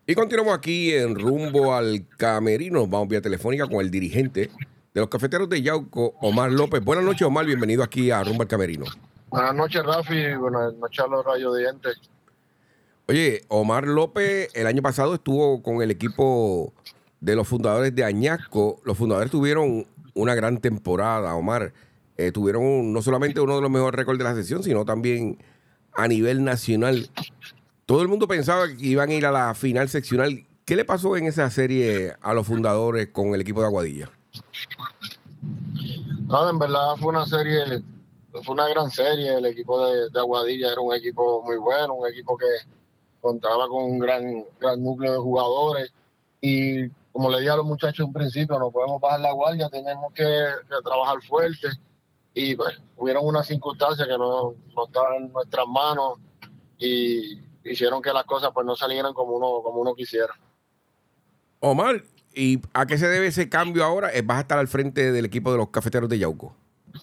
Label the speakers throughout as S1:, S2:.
S1: Y continuamos aquí en rumbo al camerino. Nos vamos vía telefónica con el dirigente de los cafeteros de Yauco, Omar López. Buenas noches, Omar. Bienvenido aquí a Rumbo al Camerino.
S2: Buenas noches, Rafi. Buenas noches a los radiodientes.
S1: Oye, Omar López el año pasado estuvo con el equipo de los fundadores de Añasco. Los fundadores tuvieron una gran temporada, Omar. Tuvieron no solamente uno de los mejores récords de la sesión, sino también a nivel nacional. Todo el mundo pensaba que iban a ir a la final seccional. ¿Qué le pasó en esa serie a los fundadores con el equipo de Aguadilla?
S2: Nada, en verdad fue una gran serie. El equipo de Aguadilla era un equipo muy bueno, un equipo que contaba con un gran núcleo de jugadores. Y como le dije a los muchachos en un principio, no podemos bajar la guardia, tenemos que trabajar fuerte. Y pues, hubieron unas circunstancias que no estaban en nuestras manos y hicieron que las cosas pues no salieran como uno quisiera.
S1: Omar, ¿y a qué se debe ese cambio ahora? Vas a estar al frente del equipo de los cafeteros de Yauco.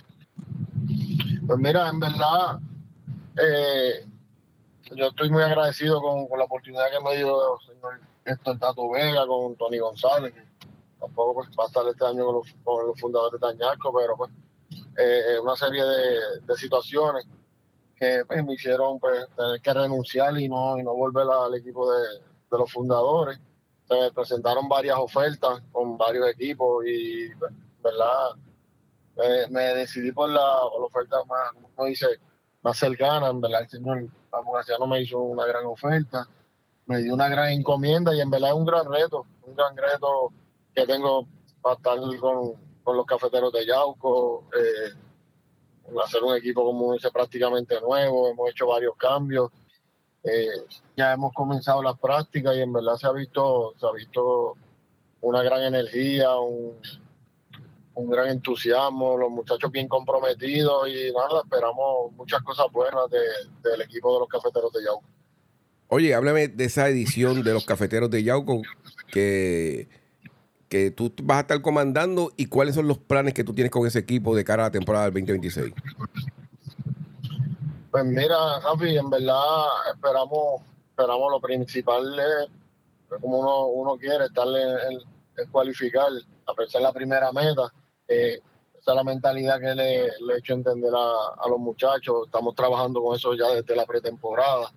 S2: Pues mira, en verdad, eh, yo estoy muy agradecido con la oportunidad que me dio el señor Héctor Tato Vega, con Tony González, que tampoco pues, va a estar este año con los fundadores de Añasco, pero pues una serie de situaciones que pues, me hicieron pues, tener que renunciar y no volver al equipo de los fundadores. Se me presentaron varias ofertas con varios equipos y, pues, verdad, me decidí por la oferta más, como uno dice, más cercana. En verdad, el señor Abogacía me hizo una gran oferta, me dio una gran encomienda y en verdad es un gran reto que tengo para estar con los cafeteros de Yauco, hacer un equipo, como dice, prácticamente nuevo. Hemos hecho varios cambios, eh, ya hemos comenzado las prácticas y en verdad se ha visto una gran energía, un gran entusiasmo, los muchachos bien comprometidos y nada, esperamos muchas cosas buenas del equipo de los cafeteros de Yauco.
S1: Oye, háblame de esa edición de los cafeteros de Yauco que, que tú vas a estar comandando y cuáles son los planes que tú tienes con ese equipo de cara a la temporada del 2026.
S2: Pues mira, Rafi, en verdad esperamos lo principal como uno quiere, estar en cualificar, a pesar de la primera meta. Esa es la mentalidad que le he hecho entender a los muchachos. Estamos trabajando con eso ya desde la pretemporada.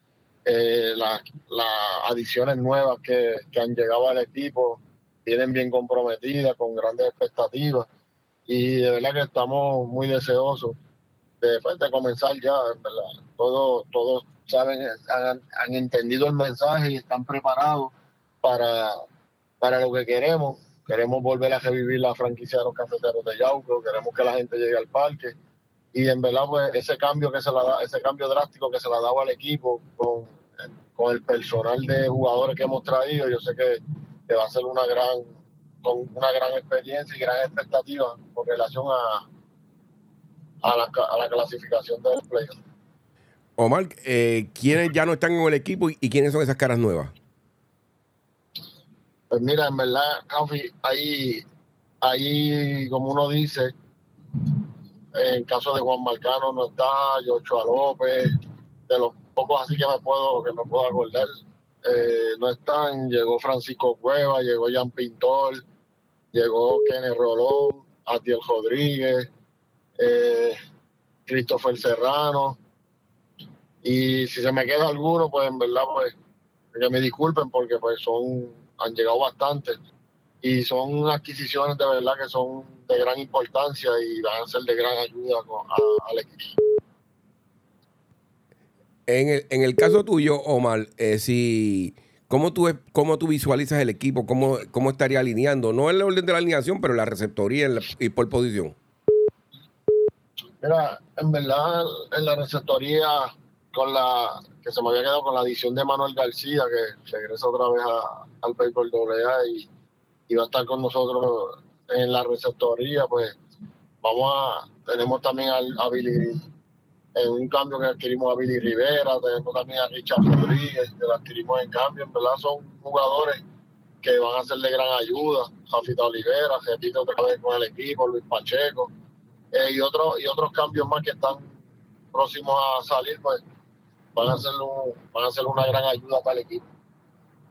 S2: Las adiciones nuevas que han llegado al equipo vienen bien comprometidas, con grandes expectativas. Y de verdad que estamos muy deseosos de comenzar ya, en verdad. Todos saben, han entendido el mensaje y están preparados para, para lo que queremos. Queremos volver a revivir la franquicia de los cafeteros de Yauco, queremos que la gente llegue al parque. Y en verdad, pues ese cambio drástico que se le ha dado al equipo con el personal de jugadores que hemos traído, yo sé que va a ser con una gran experiencia y gran expectativa con relación a la clasificación del playoff.
S1: Omar, ¿quiénes ya no están en el equipo y quiénes son esas caras nuevas?
S2: Pues mira, en verdad, Rafi, ahí, como uno dice, en caso de Juan Marcano no está, Joshua López, de los pocos así que me puedo acordar, no están. Llegó Francisco Cueva, llegó Jan Pintor, llegó Kenneth Rolón, Atiel Rodríguez, eh, Christopher Serrano. Y si se me queda alguno, pues en verdad, pues que me disculpen porque pues han llegado bastantes y son adquisiciones de verdad que son de gran importancia y van a ser de gran ayuda al equipo.
S1: En el caso tuyo, Omar, si, cómo tú visualizas el equipo? ¿Cómo estaría alineando? No en el orden de la alineación, pero en la receptoría y por posición.
S2: Mira, en verdad, en la receptoría, que se me había quedado con la adición de Manuel García, que regresa otra vez al béisbol AA y va a estar con nosotros en la receptoría, pues tenemos también a Billy, en un cambio que adquirimos a Billy Rivera, tenemos también a Richard Rodríguez, que lo adquirimos en cambio. En verdad son jugadores que van a ser de gran ayuda. Jafita Olivera, repite otra vez con el equipo, Luis Pacheco, y otros cambios más que están próximos a salir, pues van a ser una gran ayuda para el equipo.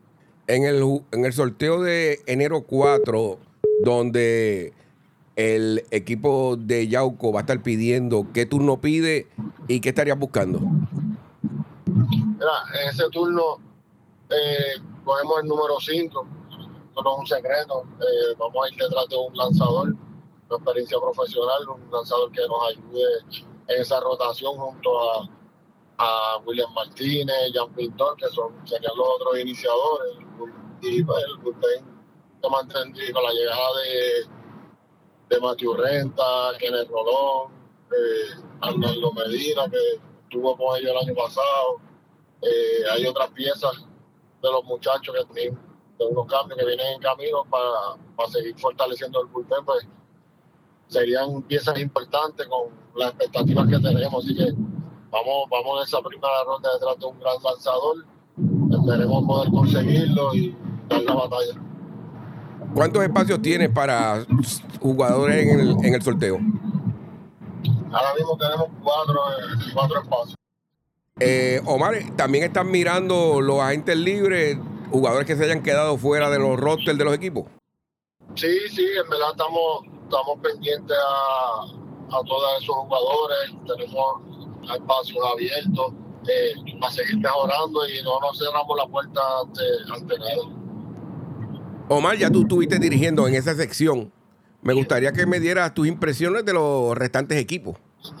S1: En el sorteo de enero 4, donde el equipo de Yauco va a estar pidiendo qué turno pide y qué estarías buscando.
S2: Mira, en ese turno cogemos el número 5, esto no es un secreto, vamos a ir detrás de un lanzador, una experiencia profesional, un lanzador que nos ayude en esa rotación junto a William Martínez, Jan Pintor, que serían los otros iniciadores, y pues, el bullpen que mantendría con la llegada de Matthew Renta, Kenneth Rolón, Arnaldo Medina, que estuvo con ellos el año pasado. Hay otras piezas de los muchachos que tienen de unos cambios que vienen en camino para seguir fortaleciendo el bullpen, pues serían piezas importantes con las expectativas que tenemos. Así que vamos en esa primera ronda detrás de un gran lanzador. Esperemos poder conseguirlo y dar la batalla.
S1: ¿Cuántos espacios tienes para jugadores en el sorteo?
S2: Ahora mismo tenemos cuatro espacios.
S1: Omar, también están mirando los agentes libres, jugadores que se hayan quedado fuera de los rosters de los equipos.
S2: Sí, en verdad estamos pendientes a todos esos jugadores. Tenemos espacios abiertos para seguir mejorando y no nos cerramos la puerta ante nada.
S1: Omar, ya tú estuviste dirigiendo en esa sección. Me gustaría que me dieras tus impresiones de los restantes equipos.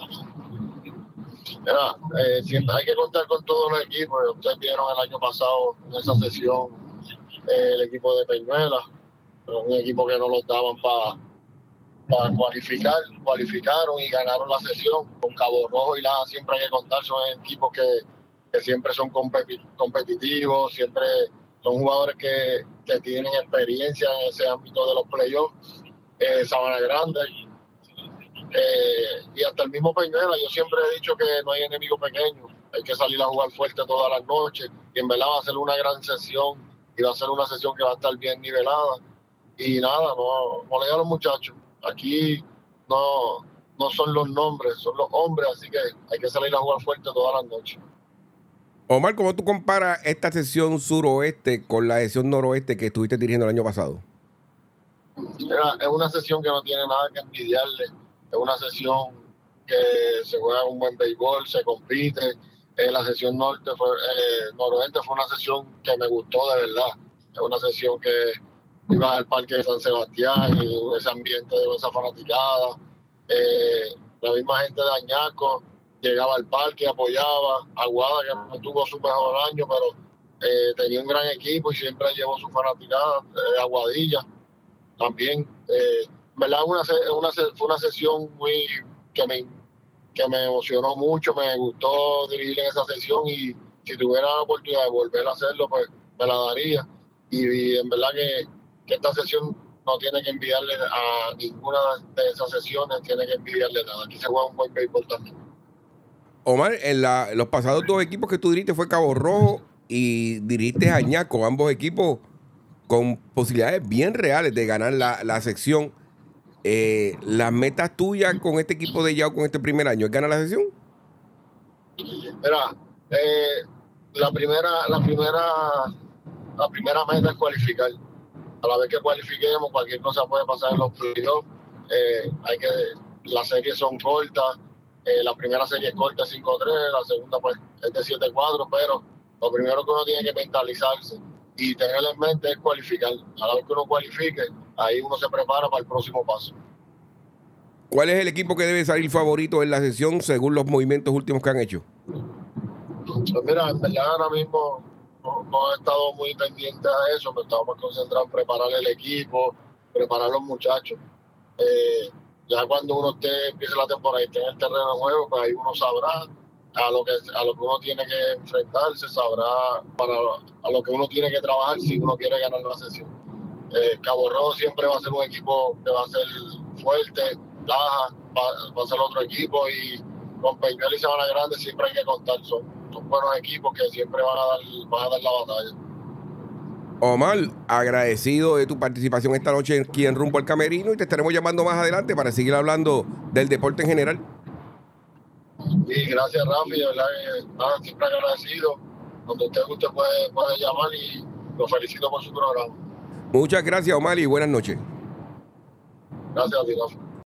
S2: Mira, siempre hay que contar con todos los equipos. Ustedes vieron el año pasado en esa sesión el equipo de Peñuela, un equipo que no los daban para cualificar, cualificaron y ganaron la sesión. Con Cabo Rojo y Laja siempre hay que contar, son equipos que siempre son competitivos, siempre son jugadores que tienen experiencia en ese ámbito de los playoffs. Sabana Grande y hasta el mismo Peñuela. Yo siempre he dicho que no hay enemigo pequeño, hay que salir a jugar fuerte todas las noches y en verdad va a ser una gran sesión y va a ser una sesión que va a estar bien nivelada y nada, no le digan a los muchachos, aquí no son los nombres, son los hombres, así que hay que salir a jugar fuerte todas las noches.
S1: Omar, ¿cómo tú comparas esta sesión suroeste con la sesión noroeste que estuviste dirigiendo el año pasado?
S2: Es una sesión que no tiene nada que envidiarle, es una sesión que se juega un buen béisbol, se compite. La sesión noroeste fue una sesión que me gustó de verdad. Es una sesión que iba al parque de San Sebastián y ese ambiente de esa fanaticada. La misma gente de Añasco llegaba al parque, apoyaba. Aguada, que no tuvo su mejor año, pero tenía un gran equipo y siempre llevó su fanaticada. Aguadilla también. ¿Verdad? Fue una sesión que me emocionó mucho, me gustó dirigir en esa sesión y si tuviera la oportunidad de volver a hacerlo, pues me la daría. Y en verdad que esta sesión no tiene que enviarle a ninguna de esas sesiones, tiene que enviarle nada. Aquí se juega un buen béisbol también.
S1: Omar, los pasados dos equipos que tú dirigiste fue Cabo Rojo y dirigiste a Añasco, ambos equipos con posibilidades bien reales de ganar la sección. ¿Las metas tuyas con este equipo de Yauco con este primer año es ganar la sección?
S2: Mira, la primera meta es cualificar. A la vez que cualifiquemos, cualquier cosa puede pasar en los playoffs. Las series son cortas. La primera serie es corta, 5-3, la segunda pues es de 7-4, pero lo primero que uno tiene que mentalizarse y tener en mente es cualificar. A la vez que uno cualifique, ahí uno se prepara para el próximo paso.
S1: ¿Cuál es el equipo que debe salir favorito en la sesión según los movimientos últimos que han hecho?
S2: Pues mira, en verdad ahora mismo no he estado muy pendiente a eso, me estaba más concentrado en preparar el equipo, preparar los muchachos. Ya cuando uno empiece la temporada y esté en el terreno de juego, pues ahí uno sabrá a lo que uno tiene que enfrentarse, sabrá a lo que uno tiene que trabajar si uno quiere ganar la sesión. Cabo Rojo siempre va a ser un equipo que va a ser fuerte, Laja va a ser otro equipo y con Peñuela y Sabana Grande siempre hay que contar, son buenos equipos que siempre van a dar la batalla.
S1: Omar, agradecido de tu participación esta noche aquí en Rumbo al Camerino y te estaremos llamando más adelante para seguir hablando del deporte en general.
S2: Y gracias, Rafi, de verdad, siempre agradecido. Cuando usted guste puede llamar y Lo felicito por su programa.
S1: Muchas gracias, Omar, y buenas noches.
S2: Gracias a ti, Rafa.